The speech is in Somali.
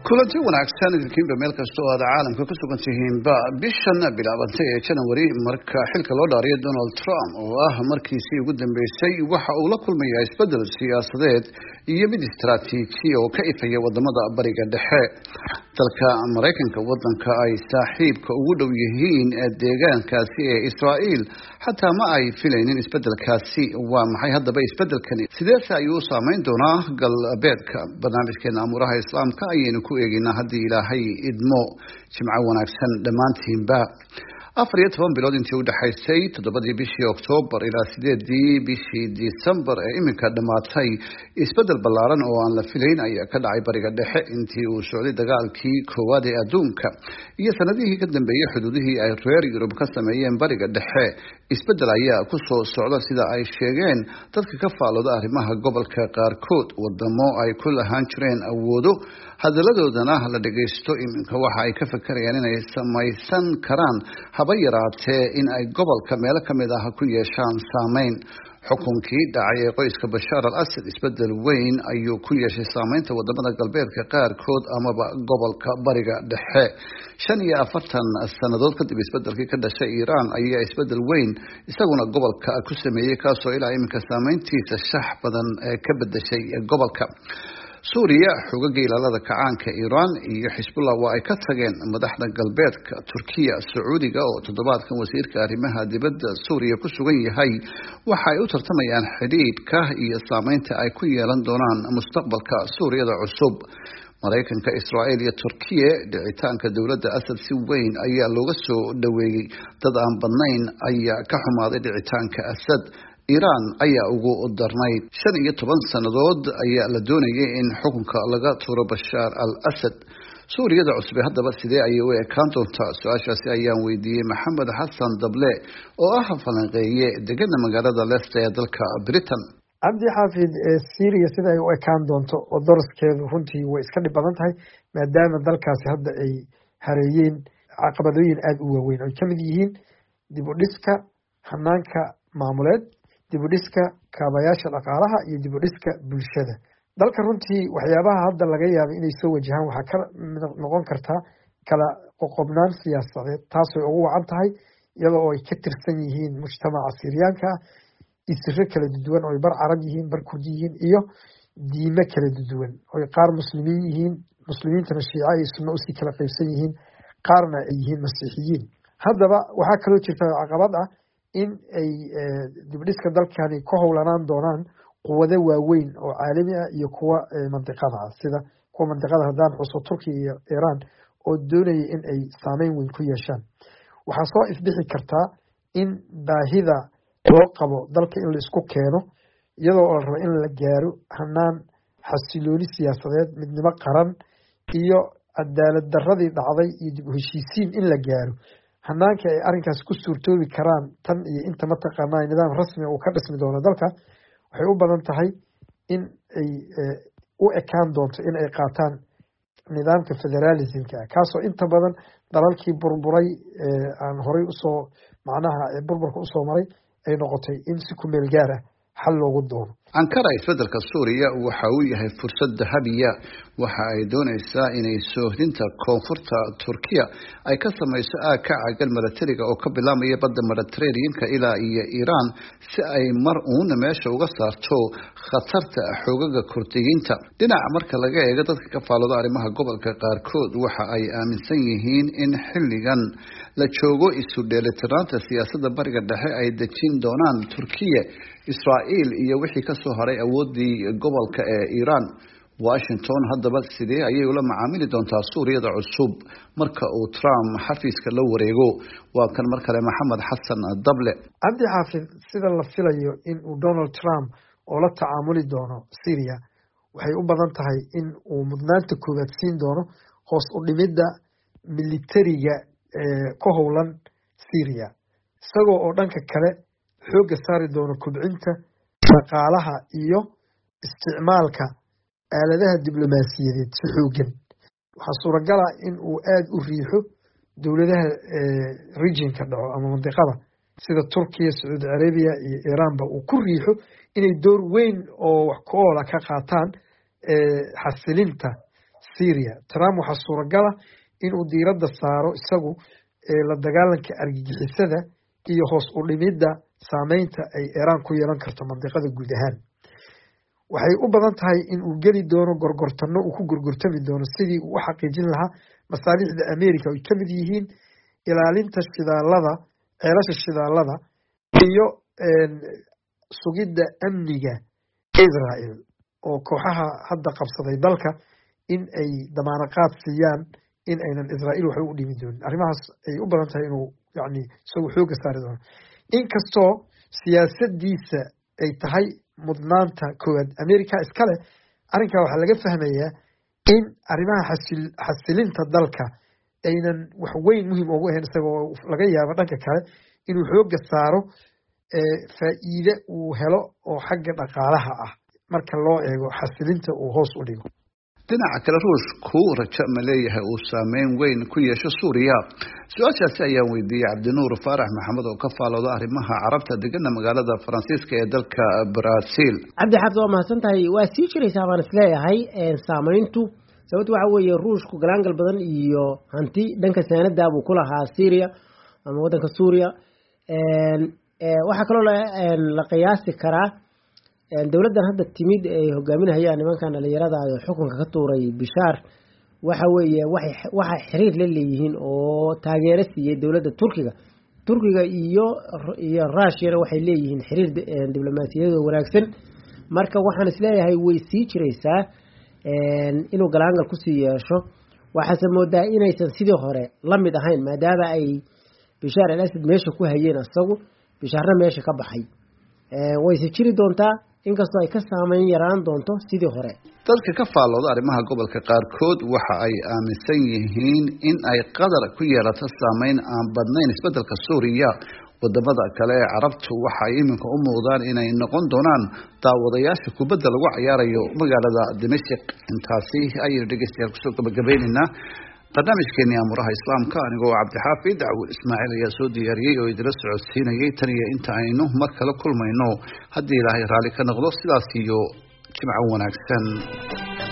kulanti wanaagsan idinkiinba meel kasta oo aad caalamka ku sugan tihiinba bishan bilaabantay ee January marka xilka loo dhaariyo Donald Trump oo ah markiisii ugu dambeysay waxa uu la kulmayaa isbedel siyaasadeed iyo mid istiraatiiji oo ka ifaya wadamada bariga dhexe dalka Mareykanka wadanka ay saaxiibka ugu dhow yihiin deegaankaasi ee Israa'iil xataa ma ay filaynin isbedelkaasi waa maxay haddaba isbedelkani sidee ayuu saameyn doonaa galbeedka barnaamijkeena amuraha islaamka ayaynu ku eegaynaa haddii ilaahay idmo jimco wanaagsan dhammaantiinba 14 bilood intii u dhaxaysay 7 bishii Oktoobar ilaa 8 bishii December ee iminka dhamaatay isbedel ballaaran oo aan la filayn ayaa ka dhacay bariga dhexe intii uu socday dagaalkii koowaad ee adduunka iyo sanadihii ka dambeeyay xuduudihii ay reer Yurub ka sameeyeen bariga dhexe isbedel ayaa ku soo socda sida ay sheegeen dadka ka faalooda arrimaha gobolka qaarkood wadamo ay ku lahaan jireen awoodo hadaladoodana la dhageysto iminka waxa ay ka fakarayaan inay samaysan karaan haba yaraatee in ay gobolka meelo kamid ah ku yeeshaan saameyn xukunkii dhacay ee qoyska Bashar al-Assad isbedel weyn ayuu ku yeeshay saameynta wadamada galbeedka qaarkood amaba gobolka bariga dhexe 45 sanadood kadib isbedelkii ka dhashay Iran ayaa isbedel weyn isaguna gobolka ku sameeyay kaasoo ilaa iminka saameyntiisa shax badan ka bedeshay gobolka Suuriya xoogagga ilaalada kacaanka Iran iyo Xisbullah waa ay ka tageen madaxda galbeedka Turkiya Sacuudiga oo toddobaadkan wasiirka arrimaha dibadda Suuriya ku sugan yahay waxa ay u tartamayaan xidhiidhka iyo saameynta ay ku yeelan doonaan mustaqbalka Suuriyada cusub Mareykanka Israa'iil iyo Turkiya dhicitaanka dawladda Assad si weyn ayaa looga soo dhaweeyay dad aan badnayn ayaa ka xumaaday dhicitaanka Assad Iran ayaa ugu darnayd 15 sanadood ayaa la doonayay in xukunka laga tuuro Bashar al-Assad Suuriyada cusub haddaba sidee ayay u ekaan doontaa su'aashaasi ayaan weydiiyay Maxamed Xasan Dable oo ah falanqeeye degan magaalada Leicester ee dalka Britain Abdi Xafid Syria sida ay u ekaan doonto oo dorskeedu runtii way iska dhib badan tahay maadaama dalkaasi hadda ay hareeyeen caqabadooyin aad u waaweyn oo kamid yihiin dib u dhiska hanaanka maamuleed dib u dhiska kaabayaasha dhaqaalaha iyo dib u dhiska bulshada dalka runtii waxyaabaha hadda laga yaabo inay soo wajahaan waxa ka noqon karta kala qoqobnaan siyaasadeed taasoo ugu wacan tahay iyadoo ay ka tirsan yihiin mujtamaca Syriyaanka isirro kala duwan oo bar Arab yihiin bar Kurdi yihiin iyo diimo kala duwan oo qaar muslimiin yihiin muslimiintana Shiica iyo Sunni u kala qaybsan yihiin qaarna ay yihiin Masiixiyiin haddaba waxa kale oo jirta caqabad ah in ay dib u dhiska dalkani ku howlanaan doonaan quwado waaweyn oo caalami ah iyo kuwa mantiqada ah sida kuwa mantiqada haddaan xuso Turkiya iyo Iran oo doonaya in ay saameyn weyn ku yeeshaan waxaa soo ifbixi kartaa in baahida loo qabo dalka in la isku keeno iyadoo la rabo in la gaaro hanaan xasilooni siyaasadeed midnimo qaran iyo cadaalad darradii dhacday iyo dib u heshiisiin in la gaaro hanaanka ay arrinkaas ku suurtoobi karaan tan iyo inta mataqaanaa nidaam rasmi uu ka dhismi doono dalka waxay u badan tahay in ay u ekaan doonto in ay qaataan nidaamka federalismka kaasoo inta badan dalalkii burburay aan horay usoo macnaha burburka usoo maray ay noqotay in si ku meel gaar ah xal loogu doono Ankara isbedelka Suuriya waxa uu yahay fursad dahabiya waxa ay doonaysaa inay soohdinta koonfurta Turkiya ay ka samayso caagal milatariga oo ka bilaabmaya badda Mediterranean-ka ilaa iyo Iran si ay mar uun meesha uga saarto khatarta xoogagga Kurdiyiinta dhinaca marka laga eego dadka ka faalooda arrimaha gobolka qaarkood waxa ay aaminsan yihiin in xilligan la joogo isu dheelitiraanta siyaasadda bariga dhexe ay dejin doonaan Turkiya Israa'iil iyo wixii ka soo haray awoodii gobolka ee Iran Washington haddaba sidee ayay ula macaamili doontaa Suuriyada cusub marka uu Trump xafiiska la wareego waa kan mar kale Maxamed Xasan Dable Abdi Xafid sida la filayo in uu Donald Trump oo la tacaamuli doono Syria waxay u badan tahay in uu mudnaanta koowaad siin doono hoos u dhimidda militariga ka howlan Syria isagoo oo dhanka kale xooga saari doono kubcinta dhaqaalaha iyo isticmaalka aaladaha diblomaasiyadeed si xoogan waxaa suuragal ah in uu aad u riixo dowladaha regionka dhaco ama mantiqada sida Turkiya Saudi Arabia iyo Iran ba uu ku riixo inay door weyn oo wax ku ool ka qaataan xasilinta Syria. Trump waxaa suuragala inuu diiradda saaro isagu la dagaalanka argagixisada iyo hoos u dhimidda saameynta ay Iran ku yeelan karto mandiqada guud ahaan. Waxay u badan tahay in uu geli doono gorgortano uu ku gorgortami doono sidii uu u xaqiijin lahaa masaalixda America ay ka mid yihiin ilaalinta shidaalada, ceelasha shidaalada iyo sugidda amniga Israel oo kooxaha hadda qabsaday dalka in ay damaanad siiyaan in aynan Israel wax u dhimi doonin. Arrimahaas ay u badan tahay inuu yani isagu xooga saari doono. Inkastoo siyaasadiisa ay tahay mudnaanta koowaad America iskale, arrinkaa waxaa laga fahmayaa in arrimaha xasilinta dalka aynan wax weyn muhiim ugu ahayn, isagoo laga yaabo dhanka kale inuu xooga saaro faa'iide uu helo oo xagga dhaqaalaha ah marka loo eego xasilinta uu hoos u dhigo. dhinaca kale ruushku rajo ma leeyahay uu saameyn weyn ku yeesho Suuriya? Su-aashaasi ayaan weydiiyey Cabdinuur Faarax Maxamed oo ka faalooda arrimaha carabta degana magaalada Faransiiska ee dalka Brazil. Cabdi Xabdi waa mahadsantahay. Waa sii jiraysaa baan isleeyahay saameyntu sababtu waxa weeye ruushku galaangal badan iyo hanti dhanka saanada buu ku lahaa Syria ama wadanka Suuriya. Waxa kaloo la qiyaasi karaa dawladdan hadda timid ay hogaaminayaan nimankan dhalinyarada ee xukunka ka tuuray Bishaar waxa weeye waxa xiriir la leeyihiin oo taageero siiyay dawladda Turkiga iyo Russia waxay leeyihiin xiriir diblomaasiyadeed wanaagsan. Marka waxaan isleeyahay way sii jiraysaa inuu galaangal ku sii yeesho. Waxaase moodaa inaysan sidii hore la mid ahayn maadaama ay Bishaar al-Assad meesha ku hayeen asagu Bishaarna meesha ka baxay. Way sii jiri doontaa inkastoo ay ka saameyn yaraan doonto sidii hore. Dadka ka faalooda arrimaha gobolka qaarkood waxa ay aaminsan yihiin in ay Qatar ku yeelato saameyn aan badnayn isbedelka Suuriya. Wadamada kale ee Carabtu waxa ay iminka u muuqdaan inay noqon doonaan daawadayaasha kubadda lagu ciyaarayo magaalada Dimashq. Intaasi ayaynu dhegeystayaal kusoo gabagabaynaynaa barnaamijkeeni Amuraha Islaamka. Anigoo Cabdixaafid Daawud Ismaaciil ayaa soo diyaariyey oo idila socodsiinayay tan iyo inta aynu mar kale kulmayno haddii Ilaahay raali ka noqdo. Sidaas iyo jimco wanaagsan.